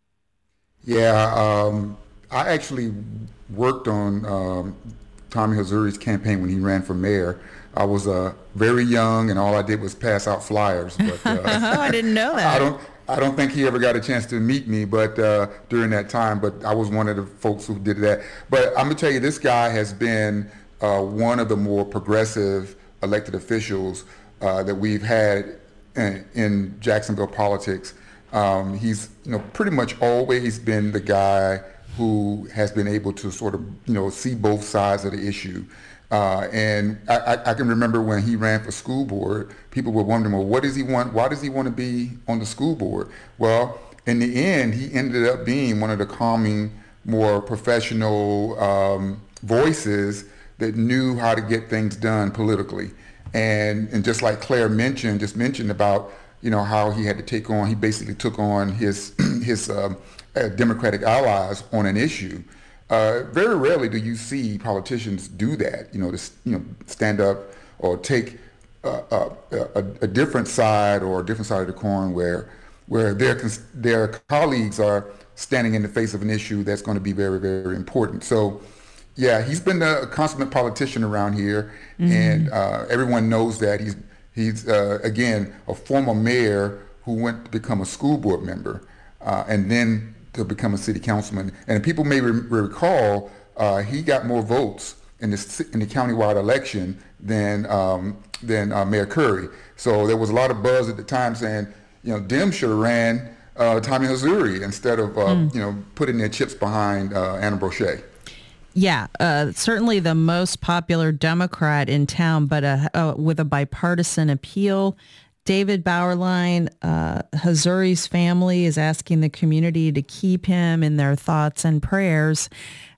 C: Yeah, um, I actually worked on um, Tommy Hazouri's campaign when he ran for mayor. I was uh, very young, and all I did was pass out flyers. But, uh,
B: oh, I didn't know that.
C: I don't. I don't think he ever got a chance to meet me, but uh, during that time. But I was one of the folks who did that. But I'm gonna tell you, this guy has been uh, one of the more progressive elected officials uh, that we've had in, in Jacksonville politics. Um, he's, you know, pretty much always been the guy who has been able to sort of, you know, see both sides of the issue. Uh, and I, I, I can remember when he ran for school board, people were wondering, well, what does he want? Why does he want to be on the school board? Well, in the end, he ended up being one of the calming, more professional um, voices that knew how to get things done politically. And and just like Claire mentioned, just mentioned about, you know, how he had to take on, he basically took on his his um, uh, Democratic allies on an issue. Uh, very rarely do you see politicians do that, you know, to, you know, stand up or take uh, uh, a, a different side or a different side of the coin where where their their colleagues are standing in the face of an issue that's going to be very, very important. So, yeah, he's been a consummate politician around here, mm-hmm. and uh, everyone knows that. He's he's uh, again a former mayor who went to become a school board member, uh, and then to become a city councilman. And people may re- recall uh, he got more votes in the in the countywide election than um, than uh, Mayor Curry. So there was a lot of buzz at the time saying, you know, Dem should have ran uh, Tommy Hazouri instead of uh, mm. you know, putting their chips behind uh, Anna Brochet.
B: Yeah, uh, certainly the most popular Democrat in town, but uh, uh, with a bipartisan appeal. David Bauerlein, uh, Hazouri's family is asking the community to keep him in their thoughts and prayers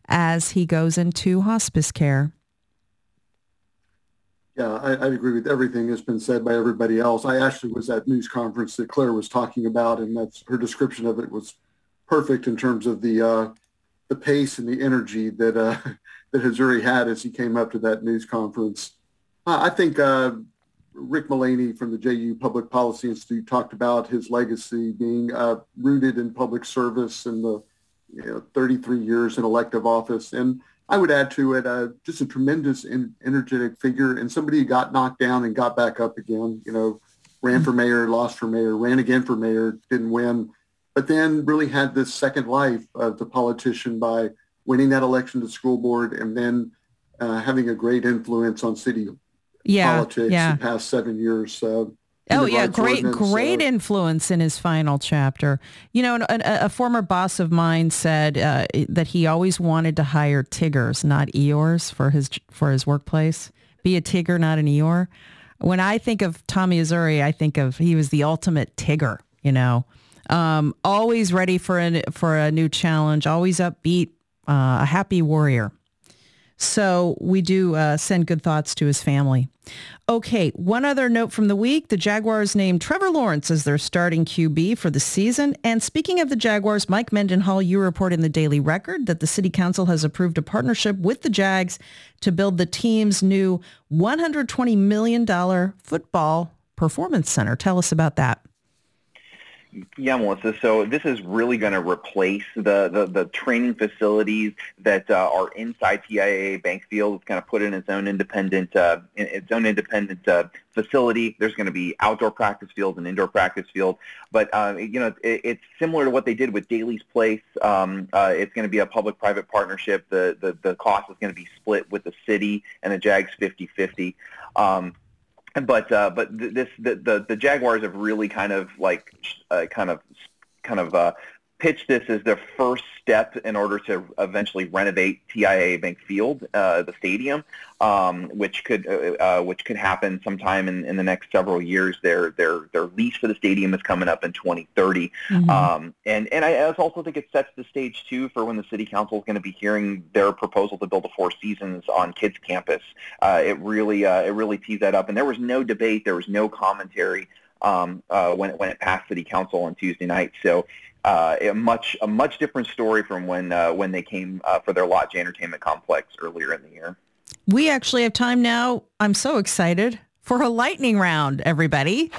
B: as he goes into hospice care.
E: Yeah, I, I agree with everything that's been said by everybody else. I actually was at news conference that Claire was talking about, and that's her description of it was perfect in terms of the uh, the pace and the energy that uh, that Hazouri had as he came up to that news conference. Uh, I think uh, Rick Mullaney from the J U Public Policy Institute talked about his legacy being uh, rooted in public service and the you know, thirty-three years in elective office. And I would add to it uh, just a tremendous and energetic figure and somebody who got knocked down and got back up again, you know, ran for mayor, lost for mayor, ran again for mayor, didn't win, but then really had this second life of the politician by winning that election to school board and then uh, having a great influence on city
B: yeah,
E: politics
B: yeah.
E: the past seven years. Uh,
B: Oh, yeah, great, great
E: uh,
B: influence in his final chapter. You know, a, a former boss of mine said uh, that he always wanted to hire Tiggers, not Eeyores, for his for his workplace. Be a Tigger, not an Eeyore. When I think of Tommy Hazouri, I think of he was the ultimate Tigger, you know, um, always ready for a, for a new challenge, always upbeat, uh, a happy warrior. So we do uh, send good thoughts to his family. Okay, one other note from the week. The Jaguars named Trevor Lawrence as their starting Q B for the season. And speaking of the Jaguars, Mike Mendenhall, you report in the Daily Record that the City Council has approved a partnership with the Jags to build the team's new one hundred twenty million dollars football performance center. Tell us about that.
D: Yeah, Melissa. So this is really going to replace the, the, the training facilities that uh, are inside T I A A Bank Field. It's going to put in its own independent uh, its own independent uh, facility. There's going to be outdoor practice fields and indoor practice field. But uh, you know, it, it's similar to what they did with Daly's Place. Um, uh, it's going to be a public-private partnership. The, the the cost is going to be split with the city and the Jags fifty-fifty. Um, But uh, but this the, the the Jaguars have really kind of like uh, kind of kind of uh, pitched this as their first step in order to eventually renovate T I A A Bank Field, uh, the stadium, um, which could uh, uh, which could happen sometime in, in the next several years. Their their their lease for the stadium is coming up in twenty thirty, mm-hmm. um, and and I also think it sets the stage too for when the city council is going to be hearing their proposal to build the Four Seasons on Kids Campus. Uh, it really uh, it really tees that up, and there was no debate, there was no commentary um, uh, when it, when it passed city council on Tuesday night. So. Uh, a much a much different story from when uh, when they came uh, for their Lodge Entertainment Complex earlier in the year.
B: We actually have time now. I'm so excited for a lightning round, everybody.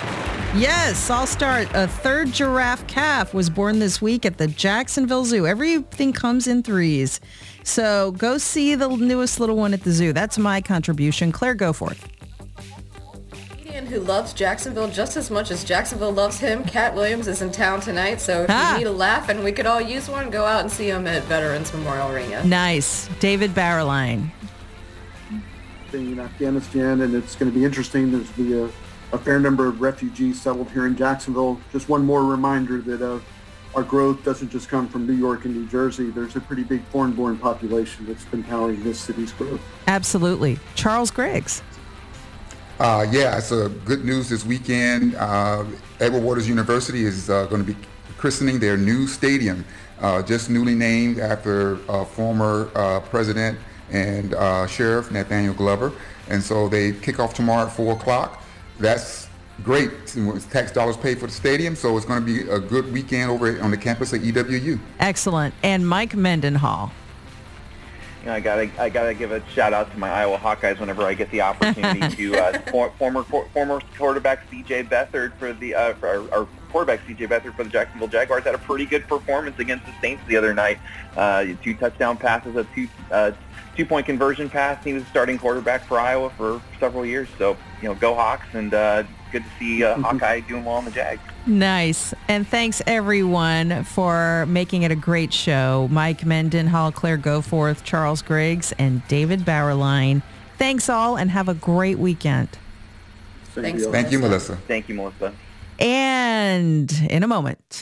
B: Yes, I'll start. A third giraffe calf was born this week at the Jacksonville Zoo. Everything comes in threes. So go see the newest little one at the zoo. That's my contribution. Claire, go forth.
F: Who loves Jacksonville just as much as Jacksonville loves him. Cat Williams is in town tonight, so if
B: ah.
F: you need a laugh and we could all use one, go out and see him at Veterans Memorial Arena.
B: Nice. David Barreline.
E: In Afghanistan, and it's going to be interesting. There's going to be a, a fair number of refugees settled here in Jacksonville. Just one more reminder that uh, our growth doesn't just come from New York and New Jersey. There's a pretty big foreign-born population that's been powering this city's growth.
B: Absolutely. Charles Griggs.
C: Uh, yeah, it's uh, good news this weekend. Uh, Edward Waters University is uh, going to be christening their new stadium, uh, just newly named after uh, former uh, president and uh, Sheriff Nathaniel Glover. And so they kick off tomorrow at four o'clock. That's great. Tax dollars paid for the stadium, so it's going to be a good weekend over on the campus at E W U.
B: Excellent. And Mike Mendenhall.
D: You know, I gotta, I gotta give a shout out to my Iowa Hawkeyes whenever I get the opportunity to. Uh, for, former, for, former quarterback C J Beathard for the, uh, for our, our quarterback C J Beathard for the Jacksonville Jaguars had a pretty good performance against the Saints the other night. Uh, two touchdown passes, a two, uh, two-point conversion pass. He was starting quarterback for Iowa for several years. So, you know, go Hawks, and uh, good to see uh, Hawkeye doing well on the Jags.
B: Nice. And thanks, everyone, for making it a great show. Mike Mendenhall, Claire Goforth, Charles Griggs, and David Barreline. Thanks all, and have a great weekend.
F: Thanks,
C: Thank you, Melissa.
D: Thank you, Melissa.
B: And in a moment.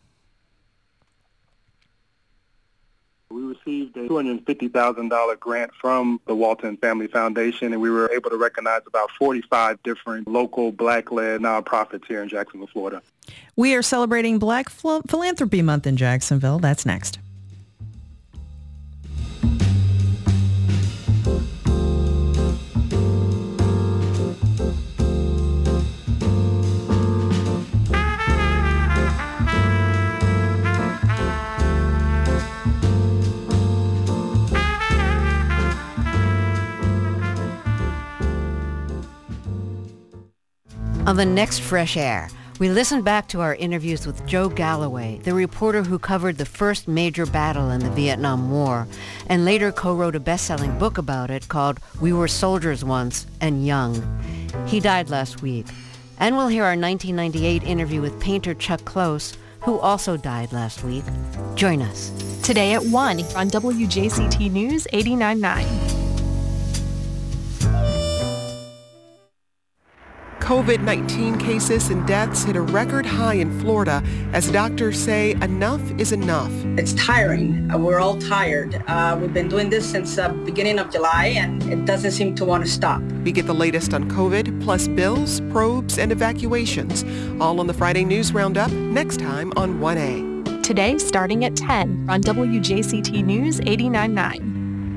K: We received a two hundred fifty thousand dollars grant from the Walton Family Foundation, and we were able to recognize about forty-five different local Black-led nonprofits here in Jacksonville, Florida.
B: We are celebrating Black Phil- Philanthropy Month in Jacksonville. That's next.
N: On the next Fresh Air, we listen back to our interviews with Joe Galloway, the reporter who covered the first major battle in the Vietnam War, and later co-wrote a best-selling book about it called We Were Soldiers Once and Young. He died last week. And we'll hear our nineteen ninety-eight interview with painter Chuck Close, who also died last week. Join us.
O: Today at one on W J C T News eighty-nine point nine.
P: COVID nineteen cases and deaths hit a record high in Florida as doctors say enough is enough.
Q: It's tiring. We're all tired. Uh, we've been doing this since the uh, beginning of July, and it doesn't seem to want to stop.
P: We get the latest on COVID, plus bills, probes, and evacuations, all on the Friday News Roundup next time on one A.
O: Today, starting at ten on W J C T News eighty-nine point nine.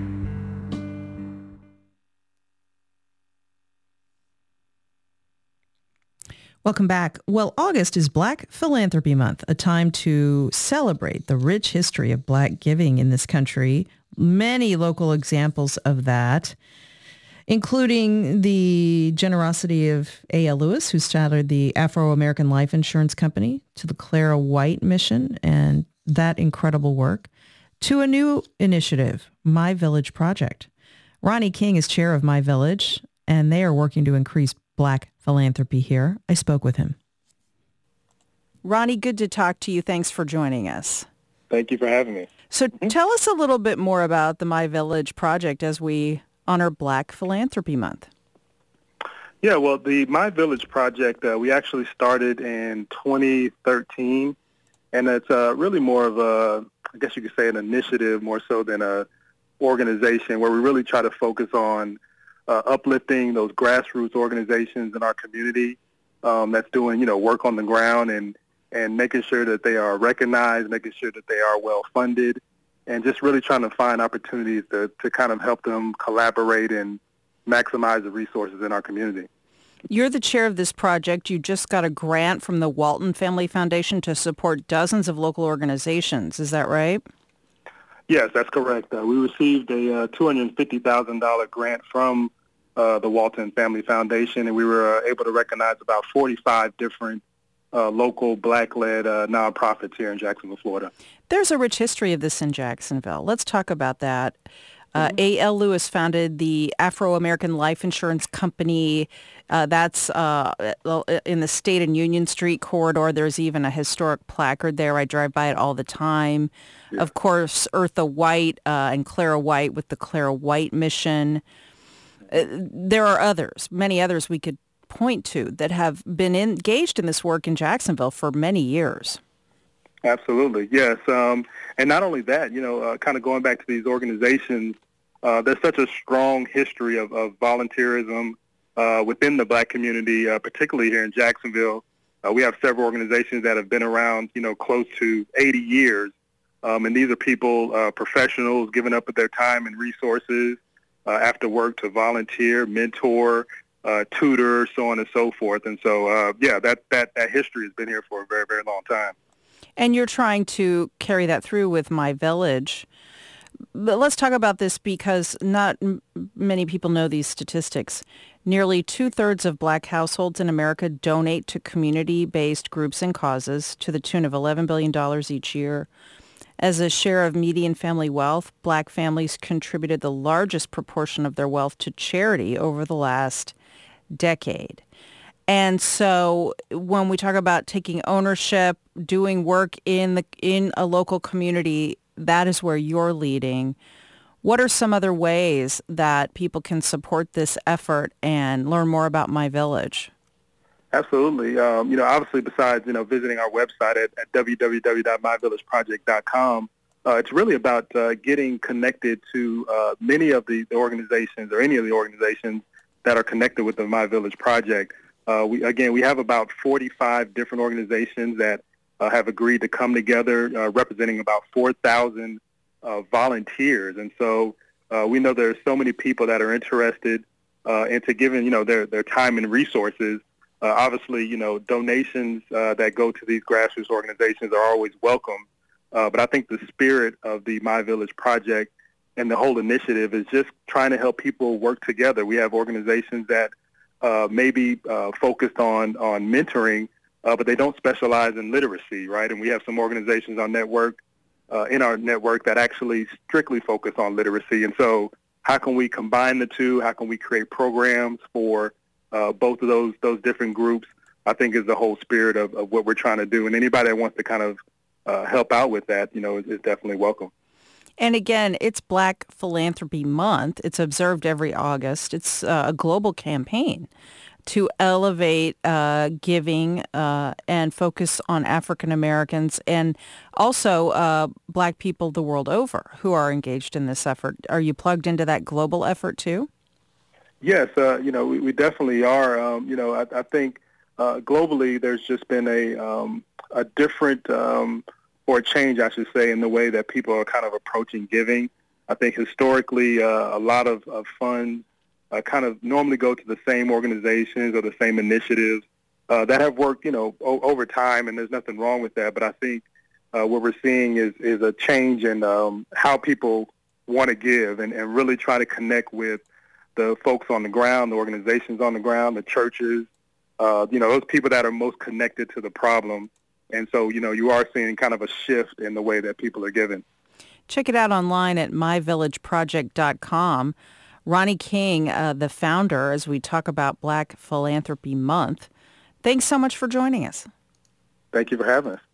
B: Welcome back. Well, August is Black Philanthropy Month, a time to celebrate the rich history of Black giving in this country. Many local examples of that, including the generosity of A L. Lewis, who started the Afro-American Life Insurance Company, to the Clara White Mission and that incredible work, to a new initiative, My Village Project. Ronnie King is chair of My Village, and they are working to increase Black philanthropy here. I spoke with him. Ronnie, good to talk to you. Thanks for joining us.
K: Thank you for having me.
B: So tell us a little bit more about the My Village Project as we honor Black Philanthropy Month.
K: Yeah, well, the My Village Project, uh, we actually started in twenty thirteen, and it's uh, really more of a, I guess you could say, an initiative more so than a organization, where we really try to focus on Uh, uplifting those grassroots organizations in our community um, that's doing, you know, work on the ground and, and making sure that they are recognized, making sure that they are well funded, and just really trying to find opportunities to, to kind of help them collaborate and maximize the resources in our community.
B: You're the chair of this project. You just got a grant from the Walton Family Foundation to support dozens of local organizations. Is that right? Yes,
K: that's correct. Uh, we received a uh, two hundred fifty thousand dollars grant from
R: uh, the Walton Family Foundation, and we were uh, able to recognize about forty-five different uh, local Black-led uh, nonprofits here in Jacksonville, Florida.
B: There's a rich history of this in Jacksonville. Let's talk about that. Uh, A L. Lewis founded the Afro-American Life Insurance Company. Uh, that's uh, in the State and Union Street corridor. There's even a historic placard there. I drive by it all the time. Yeah. Of course, Eartha White uh, and Clara White with the Clara White Mission. Uh, there are others, many others we could point to that have been engaged in this work in Jacksonville for many years.
R: Absolutely, yes. Um, and not only that, you know, uh, kind of going back to these organizations, uh, there's such a strong history of, of volunteerism uh, within the Black community, uh, particularly here in Jacksonville. Uh, we have several organizations that have been around, you know, close to eighty years. Um, and these are people, uh, professionals, giving up their time and resources uh, after work to volunteer, mentor, uh, tutor, so on and so forth. And so, uh, yeah, that, that, that history has been here for a very, very long time.
B: And you're trying to carry that through with My Village. But let's talk about this because not m- many people know these statistics. Nearly two-thirds of Black households in America donate to community-based groups and causes to the tune of eleven billion dollars each year. As a share of median family wealth, Black families contributed the largest proportion of their wealth to charity over the last decade. And so when we talk about taking ownership, doing work in the in a local community, that is where you're leading. What are some other ways that people can support this effort and learn more about My Village?
R: Absolutely. Um, you know, obviously, besides, you know, visiting our website at, at w w w dot my village project dot com, uh, it's really about uh, getting connected to uh, many of the, the organizations or any of the organizations that are connected with the My Village Project. Uh, we again, we have about forty-five different organizations that uh, have agreed to come together, uh, representing about four thousand uh, volunteers. And so uh, we know there are so many people that are interested uh, into giving, you know, their, their time and resources. Uh, obviously, you know, donations uh, that go to these grassroots organizations are always welcome. Uh, but I think the spirit of the My Village Project and the whole initiative is just trying to help people work together. We have organizations that uh, may be uh, focused on, on mentoring, uh, but they don't specialize in literacy, right? And we have some organizations on network, uh, in our network that actually strictly focus on literacy. And so how can we combine the two? How can we create programs for Uh, both of those those different groups, I think, is the whole spirit of, of what we're trying to do. And anybody that wants to kind of uh, help out with that, you know, is, is definitely welcome.
B: And again, it's Black Philanthropy Month. It's observed every August. It's uh, a global campaign to elevate uh, giving uh, and focus on African Americans and also uh, Black people the world over who are engaged in this effort. Are you plugged into that global effort too?
R: Yes, uh, you know, we, we definitely are. Um, you know, I, I think uh, globally there's just been a um, a different um, or a change, I should say, in the way that people are kind of approaching giving. I think historically uh, a lot of, of funds uh, kind of normally go to the same organizations or the same initiatives uh, that have worked, you know, o- over time, and there's nothing wrong with that. But I think uh, what we're seeing is, is a change in um, how people want to give and, and really try to connect with the folks on the ground, the organizations on the ground, the churches, uh, you know, those people that are most connected to the problem. And so, you know, you are seeing kind of a shift in the way that people are giving.
B: Check it out online at my village project dot com. Ronnie King, uh, the founder, as we talk about Black Philanthropy Month. Thanks so much for joining us.
R: Thank you for having us.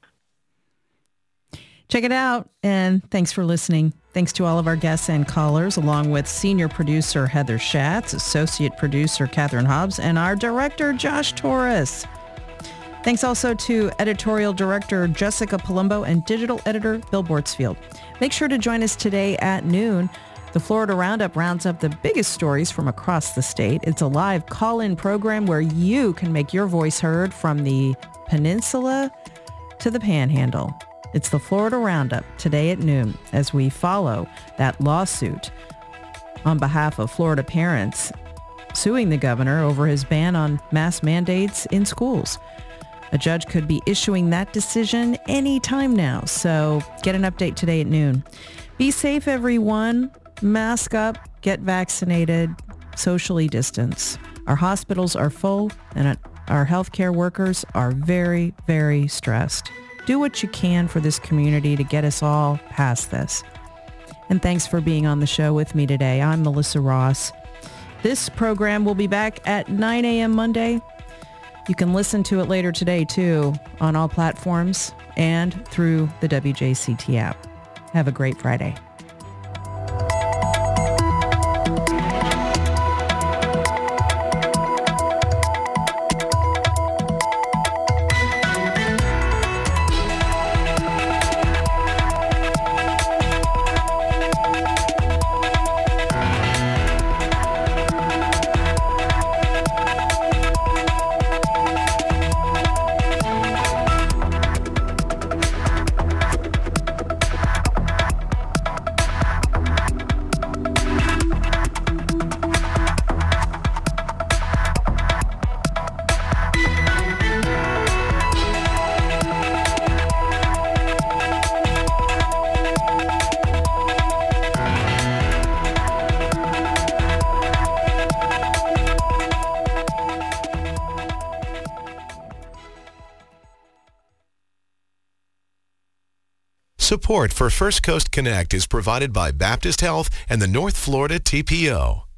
B: Check it out, and thanks for listening. Thanks to all of our guests and callers, along with senior producer Heather Schatz, associate producer Catherine Hobbs, and our director Josh Torres. Thanks also to editorial director Jessica Palumbo and digital editor Bill Bortsfield. Make sure to join us today at noon. The Florida Roundup rounds up the biggest stories from across the state. It's a live call-in program where you can make your voice heard from the peninsula to the panhandle. It's the Florida Roundup today at noon as we follow that lawsuit on behalf of Florida parents suing the governor over his ban on mask mandates in schools. A judge could be issuing that decision any time now, so get an update today at noon. Be safe, everyone. Mask up, get vaccinated, socially distance. Our hospitals are full and our healthcare workers are very, very stressed. Do what you can for this community to get us all past this. And thanks for being on the show with me today. I'm Melissa Ross. This program will be back at nine a.m. Monday. You can listen to it later today, too, on all platforms and through the W J C T app. Have a great Friday.
S: Support for First Coast Connect is provided by Baptist Health and the North Florida T P O.